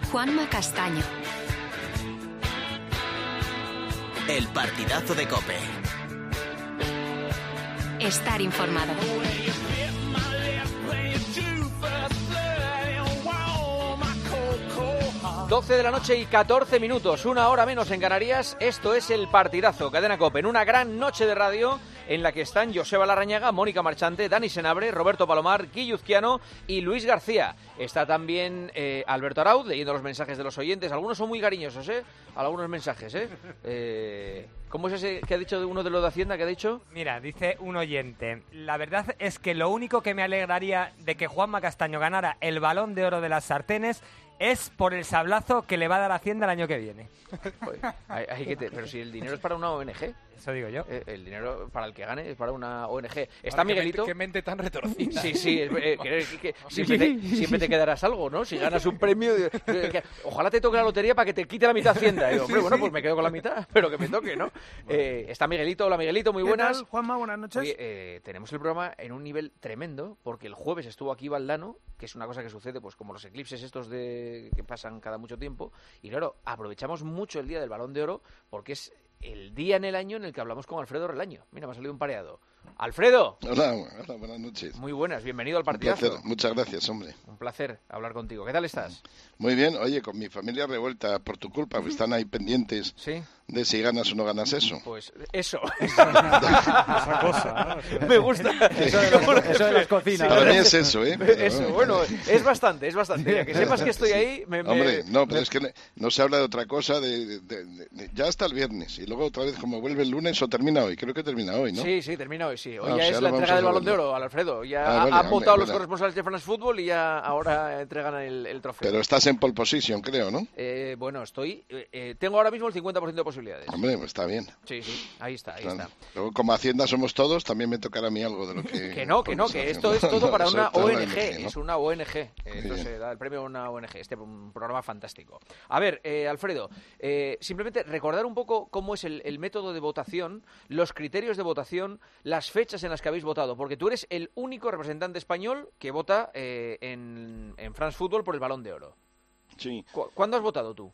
Juanma Castaño. El partidazo de COPE. Estar informado. 12 de la noche y 14 minutos, una hora menos en Canarias. Esto es el partidazo, Cadena COPE, en una gran noche de radio en la que están Joseba Larrañaga, Mónica Marchante, Dani Senabre, Roberto Palomar, Guilluzquiano y Luis García. Está también Alberto Arauz leyendo los mensajes de los oyentes. Algunos son muy cariñosos, algunos mensajes, ¿Cómo es ese que ha dicho uno de los de Hacienda que ha dicho? Mira, dice un oyente: la verdad es que lo único que me alegraría de que Juanma Castaño ganara el Balón de Oro de las sartenes es por el sablazo que le va a dar Hacienda el año que viene. Pero si el dinero es para una ONG. Eso digo yo. El dinero para el que gane es para una ONG. Está Miguelito. Qué mente tan retorcida. Sí, siempre te quedarás algo, ¿no? Si ganas un premio, ojalá te toque la lotería para que te quite la mitad Hacienda. Y digo, hombre, bueno, pues me quedo con la mitad, pero que me toque, ¿no? Está Miguelito. Hola, Miguelito, muy buenas. ¿Qué tal, Juanma? Buenas noches. Oye, tenemos el programa en un nivel tremendo, porque el jueves estuvo aquí Valdano, que es una cosa que sucede, pues como los eclipses estos que pasan cada mucho tiempo, y claro, aprovechamos mucho el día del Balón de Oro, porque es el día en el año en el que hablamos con Alfredo Relaño. Mira, me ha salido un pareado. ¡Alfredo! Hola, buenas noches. Muy buenas, bienvenido al partidazo. Un placer, muchas gracias, hombre. Un placer hablar contigo. ¿Qué tal estás? Muy bien, oye, con mi familia revuelta por tu culpa, pues están ahí pendientes de si ganas o no ganas eso. Pues eso. Esa cosa, ¿no? Me gusta. Eso de las cocinas. Para mí es eso, Eso, bueno, es bastante. Ya que sepas que estoy ahí... Hombre, pero es que no se habla de otra cosa, ya hasta el viernes, y luego otra vez como vuelve el lunes, o termina hoy, creo que termina hoy, ¿no? Sí, termina hoy, sí. Hoy ya es la entrega del Balón de Oro, Alfredo. Ya han votado los corresponsales de France Football y ya ahora entregan el trofeo. Pero estás en pole position, creo, ¿no? Bueno, tengo ahora mismo el 50% de posibilidades. Hombre, pues está bien. Sí, ahí está. Luego, como Hacienda somos todos, también me tocará a mí algo de lo que... Que esto es todo para una ONG, es una ONG. Esto se da el premio a una ONG, un programa fantástico. A ver, Alfredo, simplemente recordar un poco cómo es el método de votación, los criterios de votación, las fechas en las que habéis votado, porque tú eres el único representante español que vota en France Football por el Balón de Oro. Sí. ¿Cuándo has votado tú?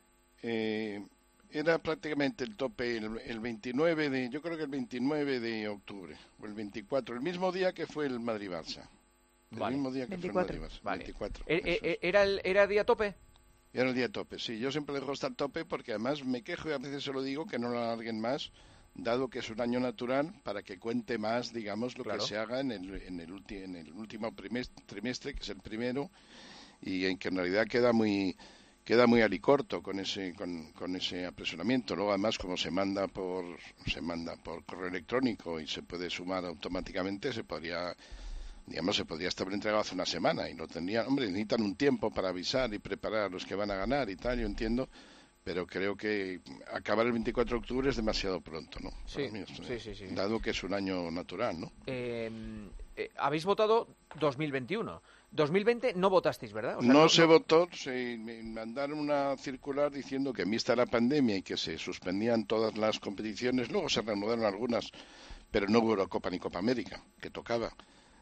Era prácticamente el tope el 29 yo creo que el 29 de octubre, o el 24, el mismo día que fue el Madrid-Barça. El mismo día que 24. Fue el Madrid-Barça. Vale. 24. ¿Era día tope? Era el día tope, sí. Yo siempre dejo estar tope porque además me quejo y a veces se lo digo que no lo alarguen más, dado que es un año natural, para que cuente más, digamos, lo que se haga en el último trimestre, que es el primero, y en que en realidad queda muy alicorto con ese apresuramiento. Luego además como se manda por correo electrónico y se puede sumar automáticamente, se podría estar entregado hace una semana y no tendría, necesitan un tiempo para avisar y preparar a los que van a ganar y tal, yo entiendo, pero creo que acabar el 24 de octubre es demasiado pronto, ¿no? Sí, mí, sí. Dado que es un año natural, ¿no? Habéis votado 2021. 2020 no votasteis, ¿verdad? No se votó, me mandaron una circular diciendo que en vista de la pandemia y que se suspendían todas las competiciones, luego se reanudaron algunas, pero no hubo Eurocopa ni Copa América, que tocaba.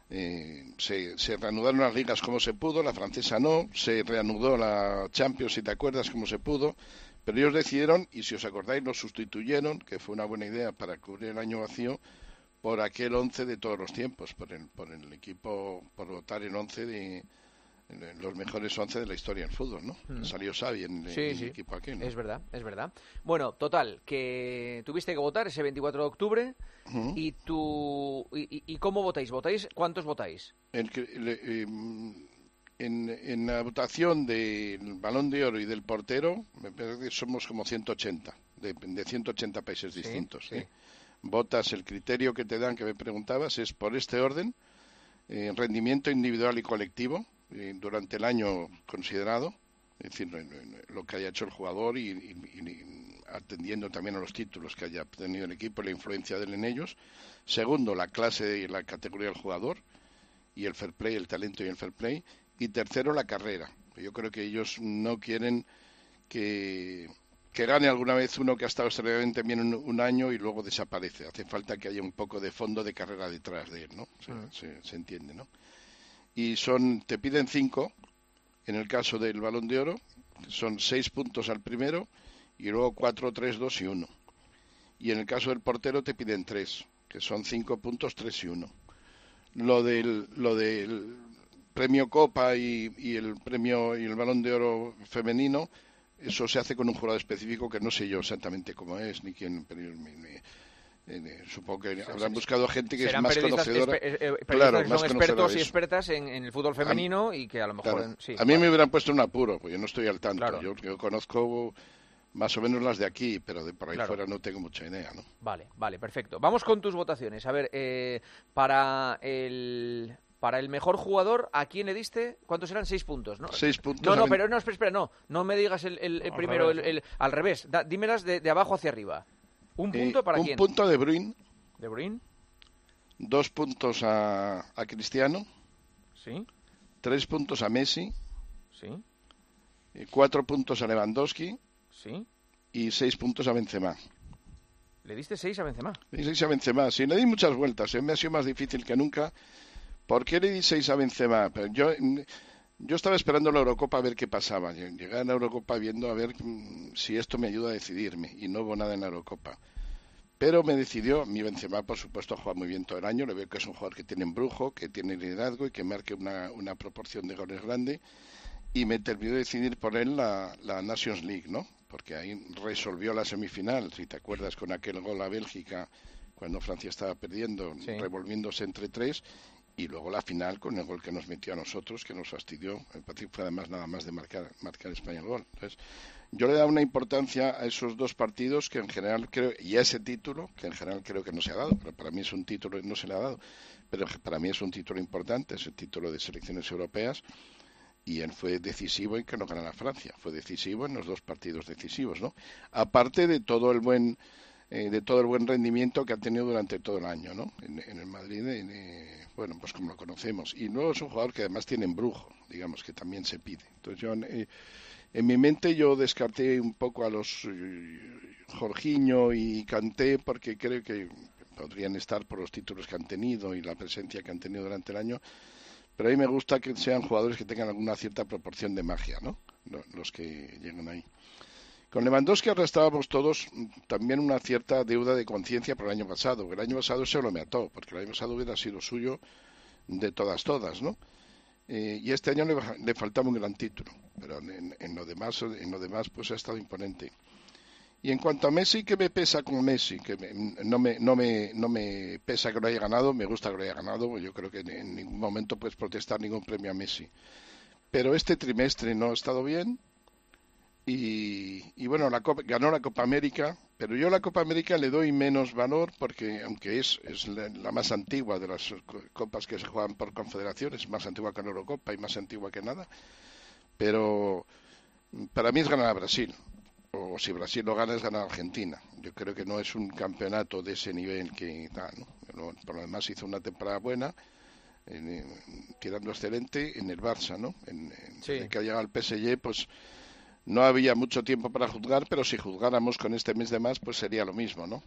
Se reanudaron las ligas como se pudo, la francesa no, se reanudó la Champions, si te acuerdas, como se pudo, pero ellos decidieron, y si os acordáis, lo sustituyeron, que fue una buena idea para cubrir el año vacío, por aquel 11 de todos los tiempos, por el equipo, por votar el 11 de los mejores 11 de la historia del fútbol, ¿no? Salió Xavi en el equipo aquel, ¿no? Es verdad. Bueno, total, que tuviste que votar ese 24 de octubre y ¿cómo votáis? ¿Cuántos votáis? En la votación del Balón de Oro y del portero, me parece que somos como 180, de 180 países distintos, ¿sí? Votas, el criterio que te dan, que me preguntabas, es por este orden: rendimiento individual y colectivo durante el año considerado, es decir, lo que haya hecho el jugador y atendiendo también a los títulos que haya tenido el equipo y la influencia de él en ellos. Segundo, la clase y la categoría del jugador y el fair play, el talento y el fair play. Y tercero, la carrera. Yo creo que ellos no quieren que gane alguna vez uno que ha estado extremadamente bien un año y luego desaparece. Hace falta que haya un poco de fondo de carrera detrás de él, ¿no? Se entiende, ¿no? Y te piden 5, en el caso del Balón de Oro, son 6 puntos al primero y luego 4, 3, 2 y 1. Y en el caso del portero te piden 3, que son 5 puntos, 3 y 1. Lo del premio Copa y el premio y el Balón de Oro femenino, eso se hace con un jurado específico que no sé yo exactamente cómo es ni quién, pero supongo que habrán buscado gente que es más conocedora. Claro, más son expertos y expertas en el fútbol femenino y que a lo mejor... Claro. A mí me hubieran puesto un apuro, porque yo no estoy al tanto. Claro. Yo conozco más o menos las de aquí, pero de por ahí fuera no tengo mucha idea, ¿no? Vale, perfecto. Vamos con tus votaciones. A ver, para el mejor jugador, ¿a quién le diste? ¿Cuántos eran? 6 puntos, ¿no? 6 puntos. No, pero espera, no me digas el primero, al revés. Dímelas de abajo hacia arriba. ¿Un punto para quién? Un punto a De Bruyne. ¿De Bruyne? 2 puntos a Cristiano. Sí. 3 puntos a Messi. Sí. 4 puntos a Lewandowski. Sí. Y 6 puntos a Benzema. ¿Le diste 6 a Benzema? Le di 6 a Benzema. Sí, le di muchas vueltas. Me ha sido más difícil que nunca. ¿Por qué le di 6 a Benzema? Pero yo estaba esperando la Eurocopa a ver qué pasaba. Llegué a la Eurocopa viendo a ver si esto me ayuda a decidirme. Y no hubo nada en la Eurocopa. Pero me decidió. Mi Benzema, por supuesto, juega muy bien todo el año. Le veo que es un jugador que tiene embrujo, que tiene liderazgo y que marque una proporción de goles grande. Y me terminó de decidir por él la Nations League, ¿no? Porque ahí resolvió la semifinal. Si te acuerdas, con aquel gol a Bélgica, cuando Francia estaba perdiendo, sí, revolviéndose entre 3. Y luego la final con el gol que nos metió a nosotros, que nos fastidió. Me parece que fue además nada más de marcar España el gol. Entonces, yo le he dado una importancia a esos 2 partidos que en general creo, y a ese título, que en general creo que no se ha dado, pero para mí es un título y no se le ha dado, pero para mí es un título importante, es el título de selecciones europeas, y él fue decisivo en que no ganara Francia, fue decisivo en los 2 partidos decisivos, ¿no? Aparte de todo el buen rendimiento que ha tenido durante todo el año, ¿no? En el Madrid, bueno, pues como lo conocemos. Y luego es un jugador que además tiene embrujo, digamos, que también se pide. Entonces yo, en mi mente yo descarté un poco a los Jorginho y Kanté, porque creo que podrían estar por los títulos que han tenido y la presencia que han tenido durante el año. Pero a mí me gusta que sean jugadores que tengan alguna cierta proporción de magia, ¿no? Los que llegan ahí. Con Lewandowski arrastrábamos todos también una cierta deuda de conciencia por el año pasado. El año pasado se lo mató, porque el año pasado hubiera sido suyo de todas, ¿no? Y este año le faltaba un gran título, pero en lo demás pues ha estado imponente. Y en cuanto a Messi, ¿qué me pesa con Messi? Que no me pesa que lo haya ganado, me gusta que lo haya ganado, yo creo que en ningún momento puedes protestar ningún premio a Messi. Pero este trimestre no ha estado bien. Y bueno, ganó la Copa América, pero yo a la Copa América le doy menos valor porque, aunque es la más antigua de las copas que se juegan por confederaciones, más antigua que la Eurocopa y más antigua que nada, pero para mí es ganar a Brasil, o si Brasil lo gana es ganar a Argentina. Yo creo que no es un campeonato de ese nivel que da, ¿no? Por lo demás hizo una temporada buena, tirando excelente en el Barça, ¿no? Sí. Que ha llegado al PSG, pues no había mucho tiempo para juzgar, pero si juzgáramos con este mes de más, pues sería lo mismo, ¿no?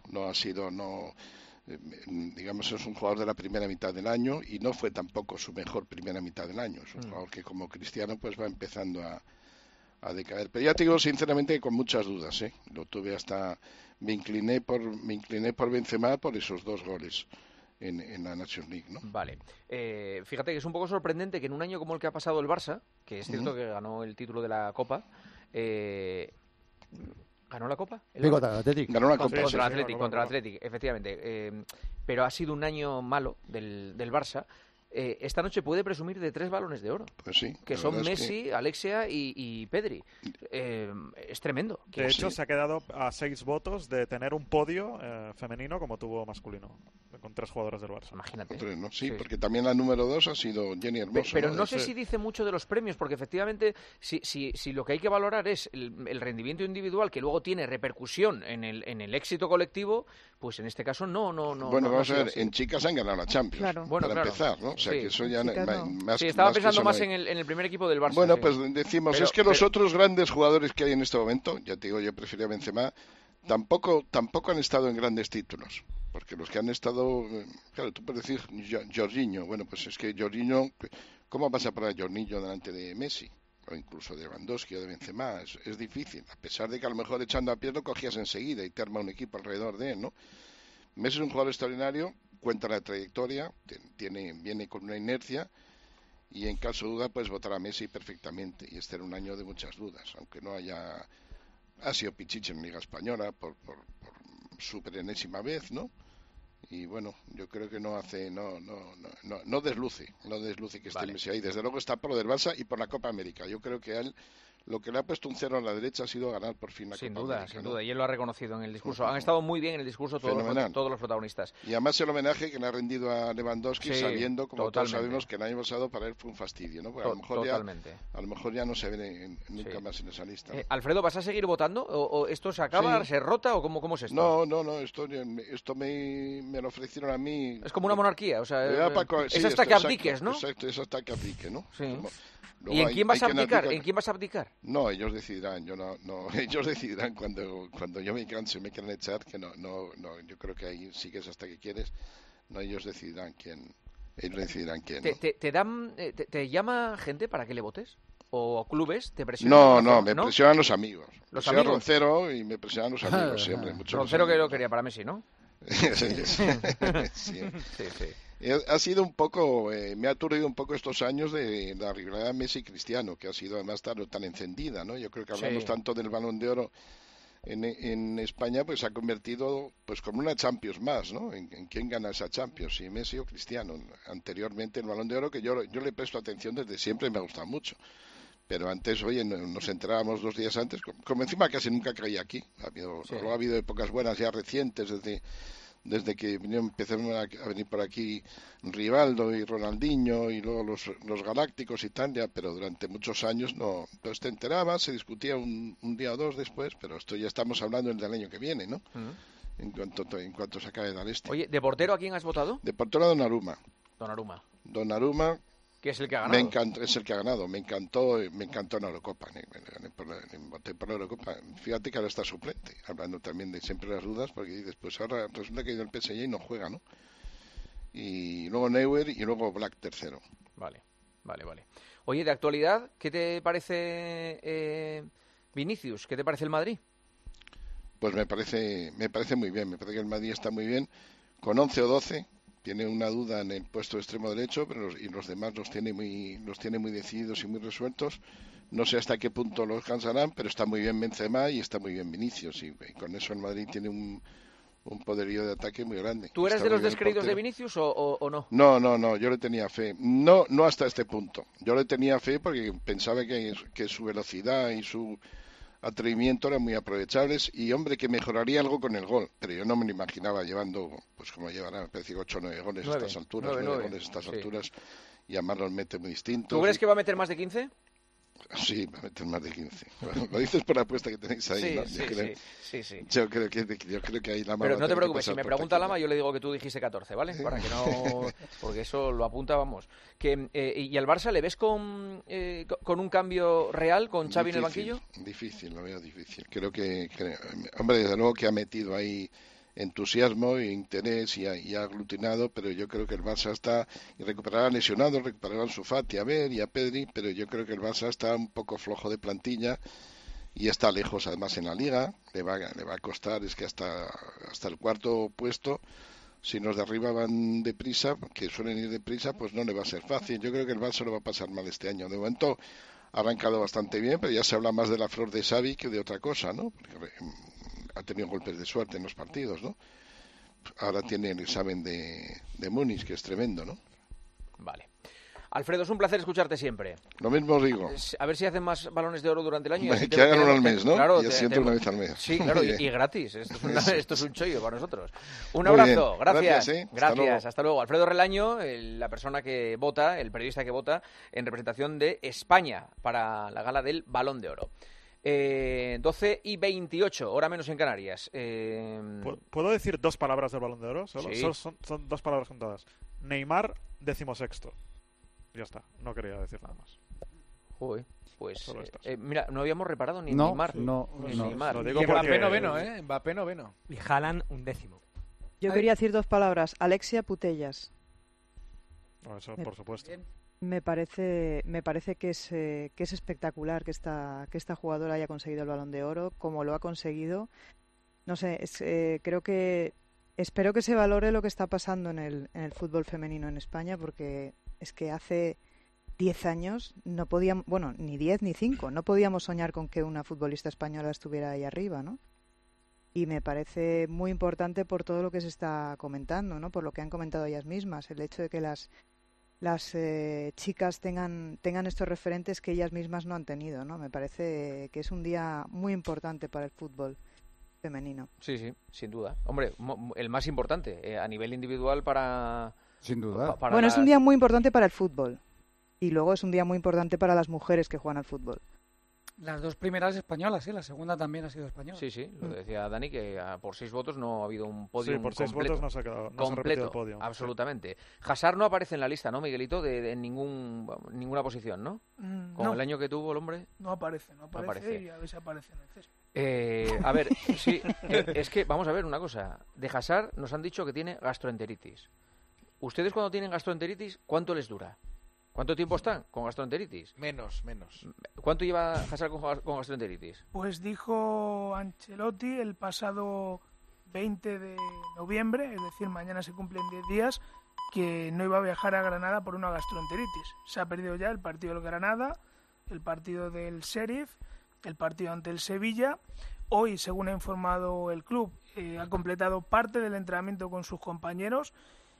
Digamos, es un jugador de la primera mitad del año y no fue tampoco su mejor primera mitad del año. Es un jugador que como Cristiano pues va empezando a decaer. Pero ya te digo sinceramente con muchas dudas, ¿eh? Lo tuve me incliné por Benzema por esos 2 goles en la Nations League, ¿no? Vale. Fíjate que es un poco sorprendente que en un año como el que ha pasado el Barça, que es cierto que ganó el título de la Copa, ¿ganó la Copa? Contra el Athletic. Ganó la Copa. Contra el Athletic, efectivamente. Pero ha sido un año malo del Barça. Esta noche puede presumir de 3 balones de oro. Pues sí. Que son Messi, Alexia y Pedri. Es tremendo. De hecho, se ha quedado a 6 votos de tener un podio femenino como tuvo masculino, con 3 jugadores del Barça. Imagínate. ¿No? Sí, porque también la número 2 ha sido Jenny Hermoso. Pero no sé si dice mucho de los premios, porque efectivamente, si lo que hay que valorar es el rendimiento individual, que luego tiene repercusión en el éxito colectivo, pues en este caso no. Bueno, vamos a ver, en chicas han ganado la Champions, para empezar, ¿no? O sea, que eso ya más. Sí, estaba pensando más en el primer equipo del Barça. Bueno, sí. pues decimos, es que los otros grandes jugadores que hay en este momento, ya te digo, yo prefería a Benzema, tampoco han estado en grandes títulos. Porque los que han estado, claro, tú puedes decir Jorginho, bueno, pues es que Jorginho, ¿cómo vas a poner a Jorginho delante de Messi? o incluso de Lewandowski o de Benzema, es difícil, a pesar de que a lo mejor echando a pie lo cogías enseguida y te arma un equipo alrededor de él, ¿no? Messi es un jugador extraordinario, cuenta la trayectoria, viene con una inercia, y en caso de duda puedes votar a Messi perfectamente, y este era un año de muchas dudas, aunque no ha sido pichiche en Liga Española por super enésima vez, ¿no? Y bueno, yo creo que no desluce que esté Messi ahí. Desde luego está por lo del Barça y por la Copa América. Yo creo que a él lo que le ha puesto un cero a la derecha ha sido ganar por fin la Copa América. Sin duda, y él lo ha reconocido en el discurso. Han estado muy bien en el discurso todos los protagonistas. Y además el homenaje que le ha rendido a Lewandowski, sabiendo, como todos sabemos, que el año pasado para él fue un fastidio, ¿no? Porque a lo mejor ya no se ve nunca más en esa lista, ¿no? Alfredo, ¿vas a seguir votando? ¿O esto se acaba, se rota o cómo es esto? No, esto me lo ofrecieron a mí. Es como una monarquía, o sea, es hasta que abdiques, ¿no? Exacto, es hasta que abdique, ¿no? Sí. ¿Y en quién vas a abdicar? ¿En quién vas a abdicar? No, ellos decidirán. Yo no. Ellos decidirán cuando yo me canse, me quieran echar, que no. Yo creo que ahí sigues hasta que quieres. No, ellos decidirán quién. ¿Te llama gente para que le votes? ¿O clubes te presionan? No, me presionan los amigos. ¿Los amigos? Roncero y me presionan los amigos siempre. Roncero que lo quería para Messi, ¿no? Sí. Ha sido un poco, me ha aturdido un poco estos años de la rivalidad Messi-Cristiano, que ha sido además tan encendida, ¿no? Yo creo que hablamos tanto del Balón de Oro en España, pues se ha convertido pues como una Champions más, ¿no? En quién gana esa Champions, si Messi o Cristiano. Anteriormente el Balón de Oro, que yo le presto atención desde siempre, me ha gustado mucho. Pero antes, oye, nos enterábamos 2 días antes, como encima casi nunca caía aquí. Luego ha habido épocas buenas ya recientes, desde que empezaron a venir por aquí Rivaldo y Ronaldinho y luego los Galácticos y tal, ya, pero durante muchos años no. Entonces te enterabas, se discutía un día o dos después, pero esto ya estamos hablando del año que viene, ¿no? En cuanto se acabe de dar este. Oye, ¿de portero a quién has votado? De portero a Donnarumma. Donnarumma. ¿Qué es el que ha ganado? Es el que ha ganado. Me encantó en la Eurocopa. Voté por la Eurocopa. Fíjate que ahora está suplente, hablando también de siempre las dudas, porque después ahora resulta que ha ido el PSG y no juega, ¿no? Y luego Neuer y luego Black tercero. Vale. Oye, de actualidad, ¿qué te parece Vinicius? ¿Qué te parece el Madrid? Pues me parece muy bien. Me parece que el Madrid está muy bien. Con 11 o 12... Tiene una duda en el puesto de extremo derecho, pero los demás los tiene muy decididos y muy resueltos. No sé hasta qué punto los cansarán, pero está muy bien Benzema y está muy bien Vinicius. Y con eso el Madrid tiene un poderío de ataque muy grande. ¿Tú eres de los descreídos de Vinicius o no? No, yo le tenía fe. No hasta este punto. Yo le tenía fe porque pensaba que su velocidad y su atrevimiento eran muy aprovechables y, hombre, que mejoraría algo con el gol, pero yo no me lo imaginaba llevando, pues como llevará, me parece 8 o 9 goles a estas alturas, 9 goles a estas alturas, y además los mete muy distintos. ¿Tú crees que va a meter más de 15? Sí, va a meter más de 15. Bueno, lo dices por la apuesta que tenéis ahí, ¿no? Sí. Yo creo que ahí Lama. Pero no te preocupes, si me pregunta Lama, yo le digo que tú dijiste 14, ¿vale? Sí. Para que no, porque eso lo apunta, vamos. ¿Y al Barça le ves con un cambio real, con Xavi en el banquillo? Difícil, lo veo difícil. Creo que hombre, desde luego que ha metido ahí entusiasmo e interés y ha aglutinado, pero yo creo que el Barça está, y recuperará lesionados, recuperará a Ansu Fati, y a Pedri, pero yo creo que el Barça está un poco flojo de plantilla y está lejos además en la Liga, le va a costar, es que hasta el cuarto puesto, si los de arriba van deprisa, que suelen ir deprisa, pues no le va a ser fácil. Yo creo que el Barça lo va a pasar mal este año. De momento ha arrancado bastante bien, pero ya se habla más de la flor de Xavi que de otra cosa, ¿no? Porque ha tenido golpes de suerte en los partidos, ¿no? Ahora tiene el examen de Múnich, que es tremendo, ¿no? Vale. Alfredo, es un placer escucharte siempre. Lo mismo os digo. A ver si hacen más balones de oro durante el año. Que hagan uno al mes, ¿no? Claro, y así una vez al mes. Sí, claro, y gratis. Esto es un chollo para nosotros. Un abrazo, gracias. Gracias, hasta luego. Alfredo Relaño, la persona que vota, el periodista que vota en representación de España para la gala del Balón de Oro. 12:28, hora menos en Canarias. ¿Puedo decir 2 palabras del Balón de Oro? Solo sí. Son 2 palabras juntadas. Neymar, 16º. Ya está, no quería decir nada más. Uy, pues mira, no habíamos reparado ni en Neymar. No. Lo digo y Mbappé noveno, Mbappé noveno. Y Haaland 11º. Yo quería decir 2 palabras. Alexia Putellas. Eso, por supuesto. Me parece que es espectacular que esta jugadora haya conseguido el Balón de Oro, como lo ha conseguido. No sé, espero que se valore lo que está pasando en el fútbol femenino en España, porque es que hace 10 años no podíamos, bueno, ni 10 ni 5, no podíamos soñar con que una futbolista española estuviera ahí arriba, ¿no? Y me parece muy importante por todo lo que se está comentando, ¿no? Por lo que han comentado ellas mismas, el hecho de que las chicas tengan estos referentes que ellas mismas no han tenido, ¿no? Me parece que es un día muy importante para el fútbol femenino. Sí, sin duda. Hombre, el más importante a nivel individual para... Sin duda. Bueno, es un día muy importante para el fútbol. Y luego es un día muy importante para las mujeres que juegan al fútbol. Las dos primeras españolas, ¿sí? La segunda también ha sido española. Sí, lo decía Dani, que por 6 votos no ha habido un podio Sí, por 6 votos no se ha quedado, no se ha repetido el podio. Absolutamente. Hazard no aparece en la lista, ¿no, Miguelito? En ninguna posición, ¿no? Con el año que tuvo el hombre. No aparece. Y a ver si aparece en el césped. A ver, sí, es que vamos a ver una cosa. De Hazard nos han dicho que tiene gastroenteritis. ¿Ustedes cuando tienen gastroenteritis, cuánto les dura? ¿Cuánto tiempo están con gastroenteritis? Menos. ¿Cuánto lleva Hazard con gastroenteritis? Pues dijo Ancelotti el pasado 20 de noviembre, es decir, mañana se cumplen 10 días, que no iba a viajar a Granada por una gastroenteritis. Se ha perdido ya el partido del Granada, el partido del Sheriff, el partido ante el Sevilla. Hoy, según ha informado el club, ha completado parte del entrenamiento con sus compañeros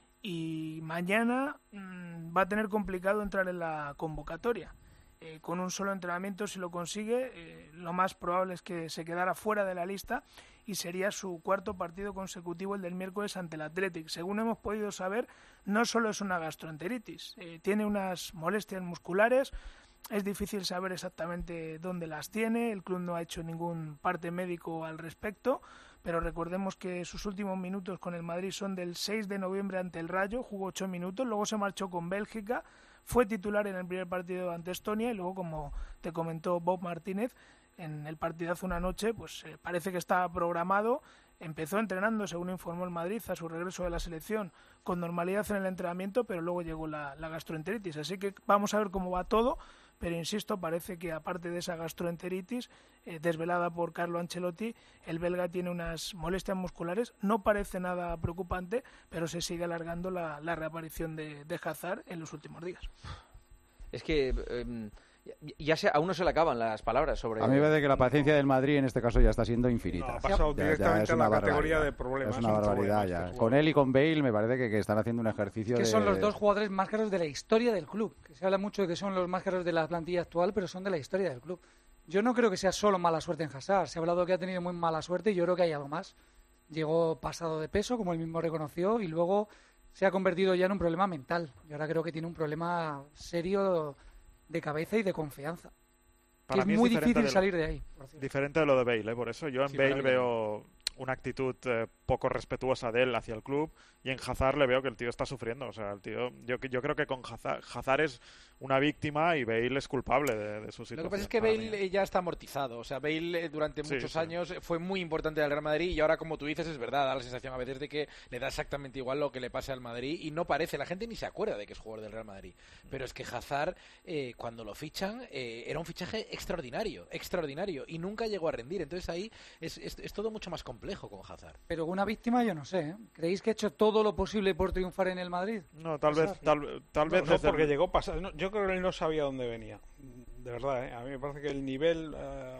y mañana va a tener complicado entrar en la convocatoria. Con un solo entrenamiento, si lo consigue, lo más probable es que se quedara fuera de la lista y sería su cuarto partido consecutivo, el del miércoles ante el Athletic. Según hemos podido saber, no solo es una gastroenteritis, tiene unas molestias musculares. Es difícil saber exactamente dónde las tiene, el club no ha hecho ningún parte médico al respecto, pero recordemos que sus últimos minutos con el Madrid son del 6 de noviembre ante el Rayo, jugó 8 minutos, luego se marchó con Bélgica, fue titular en el primer partido ante Estonia y luego, como te comentó Bob Martínez, en el partidazo una noche, pues parece que está programado. Empezó entrenando, según informó el Madrid, a su regreso de la selección con normalidad en el entrenamiento, pero luego llegó la gastroenteritis. Así que vamos a ver cómo va todo, pero insisto, parece que aparte de esa gastroenteritis desvelada por Carlo Ancelotti, el belga tiene unas molestias musculares. No parece nada preocupante, pero se sigue alargando la reaparición de Hazard en los últimos días. Es que... a uno se le acaban las palabras sobre... A mí me parece que la paciencia del Madrid en este caso ya está siendo infinita. No, ha pasado directamente a la categoría de problemas. Es una barbaridad ya. Con él y con Bale me parece que están haciendo un ejercicio que son los dos jugadores más caros de la historia del club. Que se habla mucho de que son los más caros de la plantilla actual, pero son de la historia del club. Yo no creo que sea solo mala suerte en Hazard. Se ha hablado que ha tenido muy mala suerte y yo creo que hay algo más. Llegó pasado de peso, como él mismo reconoció, y luego se ha convertido ya en un problema mental. Y ahora creo que tiene un problema serio de cabeza y de confianza. Que es muy difícil salir de ahí. Diferente de lo de Bale, por eso yo en Bale veo una actitud poco respetuosa de él hacia el club, y en Hazard le veo que el tío está sufriendo. O sea, el tío, yo creo que con Hazard es una víctima y Bale es culpable de su situación. Lo que pasa es que Bale ya está amortizado. O sea, Bale durante muchos años fue muy importante al Real Madrid, y ahora, como tú dices, es verdad, da la sensación a veces de que le da exactamente igual lo que le pase al Madrid, y no parece, la gente ni se acuerda de que es jugador del Real Madrid. Pero es que Hazard, cuando lo fichan, era un fichaje extraordinario, y nunca llegó a rendir. Entonces ahí es todo mucho más complejo con Hazard. Pero una víctima yo no sé, ¿eh? ¿Creéis que ha hecho todo lo posible por triunfar en el Madrid? No, tal vez no, porque llegó pasado. Yo creo que él no sabía dónde venía. De verdad, ¿eh? A mí me parece que el nivel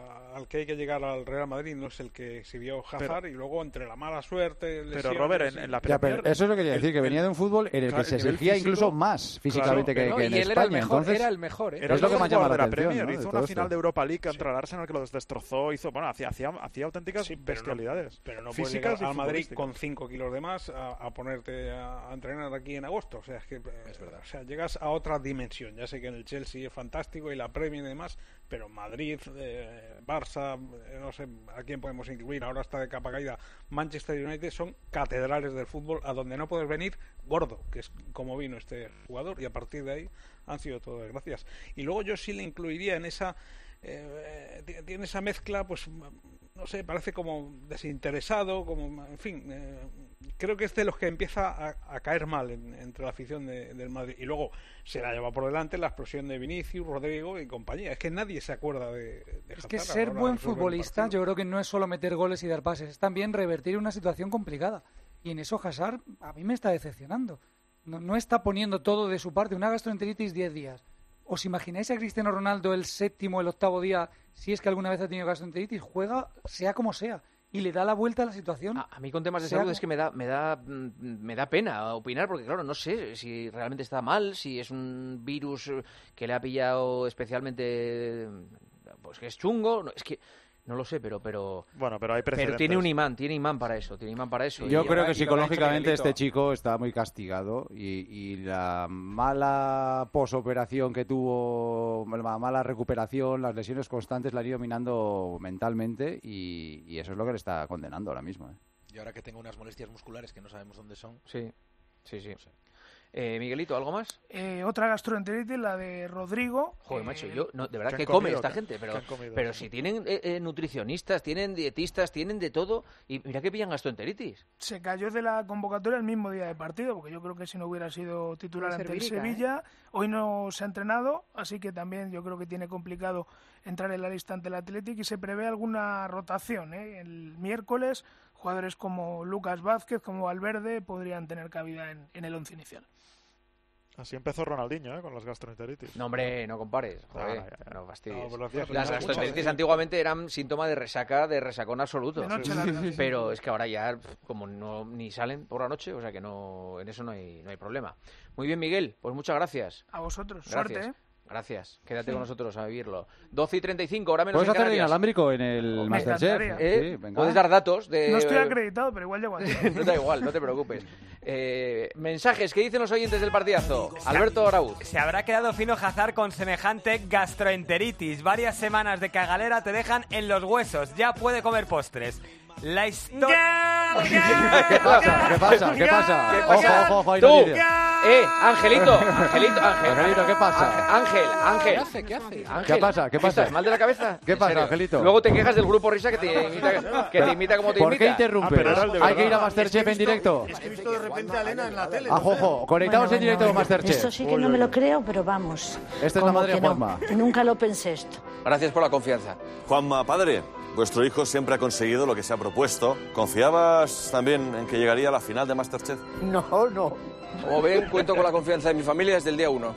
al que hay que llegar al Real Madrid no es el que exhibió Hazard, y luego entre la mala suerte... Pero Robert, en la Premier... eso es lo que quería decir, que venía de un fútbol en el que se exigía físico, incluso más físicamente que en España. Era el mejor, entonces, era el mejor. Es lo que más llama la atención, Premier, ¿no? Hizo una final de Europa League contra el Arsenal que lo destrozó, hacía auténticas bestialidades. Pero no puedes llegar al Madrid con 5 kilos de más a ponerte a entrenar aquí en agosto. O sea, es que es verdad. O sea, llegas a otra dimensión. Ya sé que en el Chelsea es fantástico y la Premier y demás, pero Madrid, Barça, no sé a quién podemos incluir, ahora está de capa caída, Manchester United, son catedrales del fútbol a donde no puedes venir gordo, que es como vino este jugador, y a partir de ahí han sido todo desgracias. Y luego yo sí le incluiría en esa tiene esa mezcla, pues no sé, parece como desinteresado, como, en fin, creo que es de los que empieza a caer mal entre la afición del Madrid. Y luego se la lleva por delante la explosión de Vinicius, Rodrigo y compañía. Es que nadie se acuerda de Hazard. Es que ser buen futbolista yo creo que no es solo meter goles y dar pases, es también revertir una situación complicada. Y en eso Hazard a mí me está decepcionando. No está poniendo todo de su parte. Una gastroenteritis 10 días. ¿Os imagináis a Cristiano Ronaldo el 7º, el 8º día, si es que alguna vez ha tenido gastroenteritis? Juega sea como sea y le da la vuelta a la situación. A mí con temas de salud es que me da pena opinar, porque claro, no sé si realmente está mal, si es un virus que le ha pillado especialmente, pues que es chungo, es que no lo sé, pero bueno, pero hay precedentes. Pero tiene imán para eso. Yo creo que psicológicamente este chico está muy castigado y la mala posoperación que tuvo, la mala recuperación, las lesiones constantes la han ido minando mentalmente y eso es lo que le está condenando ahora mismo. Y ahora que tengo unas molestias musculares que no sabemos dónde son. Sí. No sé. Miguelito, ¿algo más? Otra gastroenteritis, la de Rodrigo. Joder, macho, de verdad que come esta gente, pero si tienen nutricionistas, tienen dietistas, tienen de todo, y mira que pillan gastroenteritis. Se cayó de la convocatoria el mismo día de partido, porque yo creo que si no hubiera sido titular ante el Sevilla, hoy no se ha entrenado, así que también yo creo que tiene complicado entrar en la lista ante el Athletic y se prevé alguna rotación. El miércoles, jugadores como Lucas Vázquez, como Valverde, podrían tener cabida en el once inicial. Así empezó Ronaldinho, con las gastroenteritis. No, hombre, no compares. Joder, no fastidies. No, las gastroenteritis antiguamente eran síntoma de resacón absoluto. De noche, pero es que ahora ya, como ni salen por la noche, o sea que no, en eso no hay problema. Muy bien, Miguel, pues muchas gracias. A vosotros, gracias. Suerte, Gracias, quédate con nosotros a vivirlo. 12:35, ahora menos en Canarias. ¿Puedes hacer el inalámbrico en el Masterchef? Sí, venga. Puedes dar datos de... No estoy acreditado, pero igual llego aquí. No da igual, no te preocupes. Mensajes, ¿qué dicen los oyentes del partidazo? Alberto Araúz. Se habrá quedado fino Hazard con semejante gastroenteritis. Varias semanas de cagalera te dejan en los huesos. Ya puede comer postres. La historia... ¿Qué pasa? Ojo, tú, Angelito, ¿qué pasa? Ángel. ¿Qué hace? Ángel, ¿Qué pasa? ¿Estás mal de la cabeza? ¿Qué pasa, Angelito? Luego te quejas del grupo Risa que te imita como te imita. ¿Por qué interrumpes? ¿Hay que ir a Masterchef en directo? Es que he visto de repente a Elena en la tele. Jojo, conectamos en directo con Masterchef. Esto sí que no me lo creo, pero vamos. Esta es la madre de Juanma. Nunca lo pensé esto. Gracias por la confianza. Juanma, padre, vuestro hijo siempre ha conseguido lo que se ha propuesto. ¿Confiabas también en que llegaría a la final de Masterchef? No. Como ven, cuento con la confianza de mi familia desde el día 1.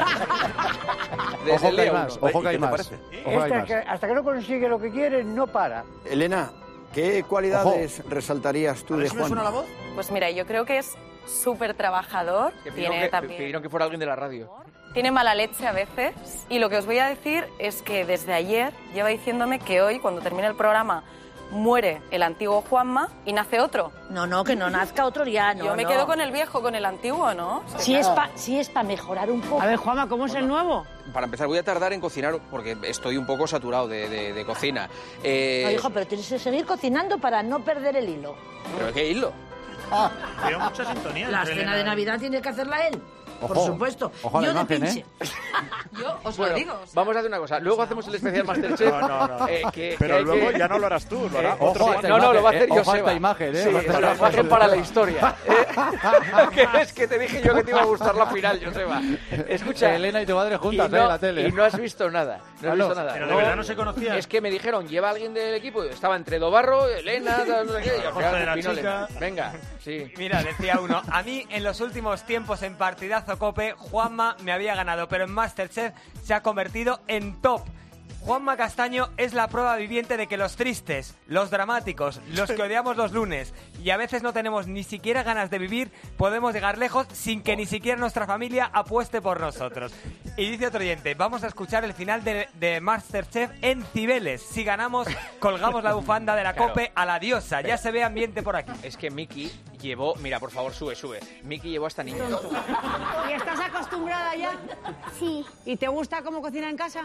Ojo que hay más, ojo que hay más. Hasta que no consigue lo que quiere, no para. Elena, ¿qué cualidades resaltarías tú de Juan? ¿Me suena la voz? Pues mira, yo creo que es súper trabajador. Pidieron que fuera alguien de la radio. Tiene mala leche a veces. Y lo que os voy a decir es que desde ayer lleva diciéndome que hoy, cuando termine el programa, muere el antiguo Juanma y nace otro. No, que no nazca otro ya, no. Yo me quedo con el viejo, con el antiguo, ¿no? Sí, es para mejorar un poco. A ver, Juanma, ¿cómo es el nuevo? Para empezar, voy a tardar en cocinar porque estoy un poco saturado de cocina. No, hijo, pero tienes que seguir cocinando para no perder el hilo. ¿Pero qué hilo? Veo mucha sintonía. La cena de Navidad tiene que hacerla él. Ojo, por supuesto. Ojo a la imagen, ¿eh? Yo os lo digo. Vamos a hacer una cosa. Luego hacemos el especial Masterchef. No. Pero luego ya no lo harás tú, lo hará otro. No, lo va a hacer Joseba. Ojo a esta imagen, ¿eh? Sí, la imagen para la historia. Es que te dije yo que te iba a gustar la final, Joseba. Escucha. Elena y tu madre juntas, en la tele. Y no has visto nada. No has visto nada. Pero de verdad no se conocía. Es que me dijeron, lleva a alguien del equipo. Estaba entre Dobarro, Elena, no sé qué. Y al final de la chica. Venga, sí. Mira, decía uno, a mí en los últimos tiempos en Partidazo Cope, Juanma me había ganado, pero en Masterchef se ha convertido en top. Juanma Castaño es la prueba viviente de que los tristes, los dramáticos, los que odiamos los lunes y a veces no tenemos ni siquiera ganas de vivir, podemos llegar lejos sin que ni siquiera nuestra familia apueste por nosotros. Y dice otro oyente, vamos a escuchar el final de Masterchef en Cibeles. Si ganamos, colgamos la bufanda de la Cope a la diosa. Ya se ve ambiente por aquí. Es que Miki llevó... Mira, por favor, sube. Miki llevó a esta niña. ¿Y estás acostumbrada ya? Sí. ¿Y te gusta cómo cocina en casa?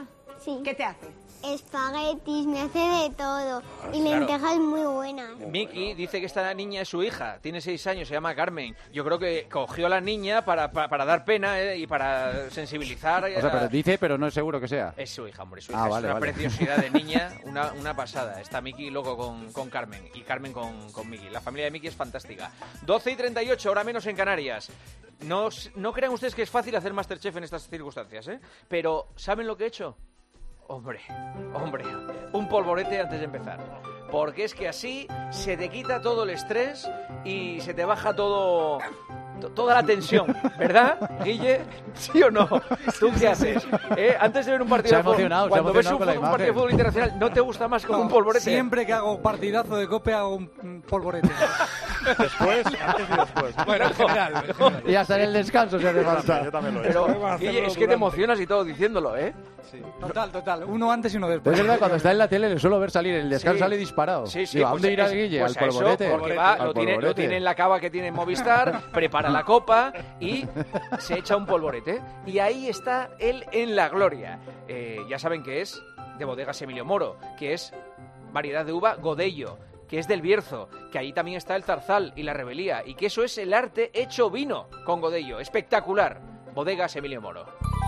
Sí. ¿Qué te hace? Espaguetis, me hace de todo. Y lentejas muy buenas. Miki dice que esta niña es su hija, tiene 6 años, se llama Carmen. Yo creo que cogió a la niña para dar pena y para sensibilizar. O sea, pero dice, pero no es seguro que sea. Es su hija, hombre, su hija. Vale, es una vale. preciosidad de niña, una pasada. Está Miki loco con Carmen y Carmen con Miki. La familia de Miki es fantástica. 12:38, hora menos en Canarias. No crean ustedes que es fácil hacer Masterchef en estas circunstancias, ¿eh? Pero ¿saben lo que he hecho? Hombre, un polvorete antes de empezar. Porque es que así se te quita todo el estrés y se te baja toda la tensión, ¿verdad, Guille? ¿Sí o no? ¿Tú qué haces? Antes de ver un partido de fútbol, cuando ves un partido de fútbol internacional, ¿no te gusta más con un polvorete? Siempre que hago partidazo de COPE hago un polvorete. Después, antes y después. Bueno, en general. Y hasta en el descanso se hace falta. Yo también lo he hecho. Pero, Guille, es que te emocionas y todo diciéndolo, ¿eh? Sí. Total. Uno antes y uno después. Es verdad, cuando está en la tele le suelo ver salir, en el descanso sale disparado. Sí, Digo, ¿a pues dónde irá el Guille? pues al polvorete. Eso, porque lo tiene en la cava que tiene en Movistar, prepara la copa y se echa un polvorete. Y ahí está él en la gloria. Ya saben que es de Bodegas Emilio Moro, que es variedad de uva Godello, que es del Bierzo, que ahí también está el Zarzal y la Rebelía, y que eso es el arte hecho vino con Godello. Espectacular. Bodegas Emilio Moro.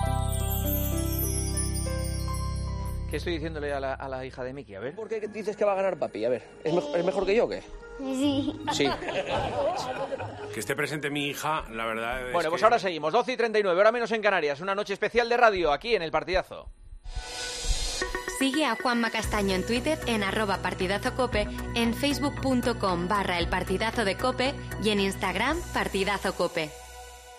¿Qué estoy diciéndole a la hija de Miki? A ver. ¿Por qué dices que va a ganar papi? A ver, ¿es mejor que yo o qué? Sí. Sí. Que esté presente mi hija, la verdad es Bueno, pues que... ahora seguimos. 12:39, hora menos en Canarias. Una noche especial de radio aquí en El Partidazo. Sigue a Juanma Castaño en Twitter en @partidazocope, en facebook.com/elpartidazo de Cope y en Instagram Partidazo Cope.